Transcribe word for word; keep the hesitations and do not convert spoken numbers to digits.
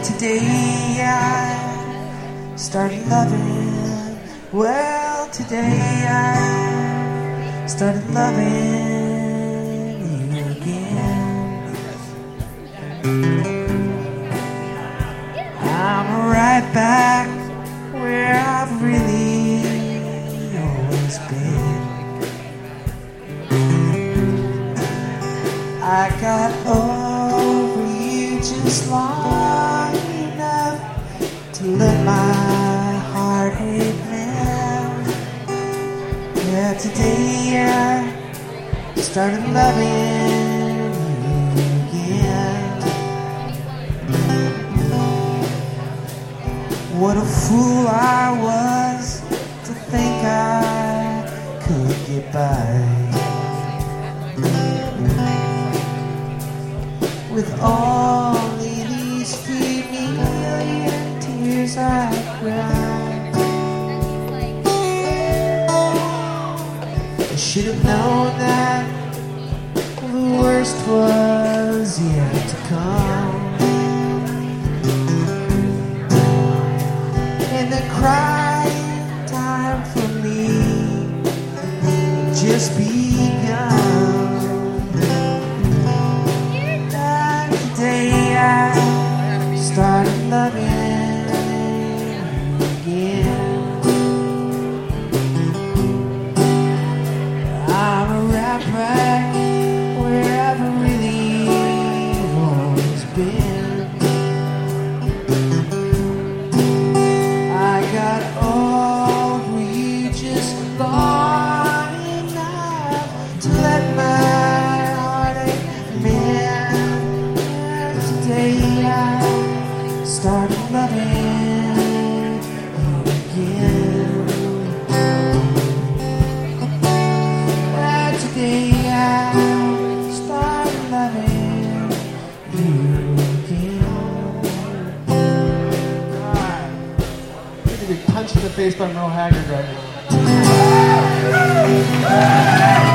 today I started loving. Well, today I started loving you again. I'm right back where I've really always been. I got over you just long enough to let my heart hate melt. Yeah, today I started loving you again. What a fool I was to think I could get by with only these few million tears I cried. I should have known that the worst was yet to come, and the crying time for me just begun. Today I started loving you again. I'm right back where I've really always been. I got over you just long enough to let my heartache mend. Today I started loving you again. And today I started loving you again. I'm going to be punched in the face by Merle Haggard right now.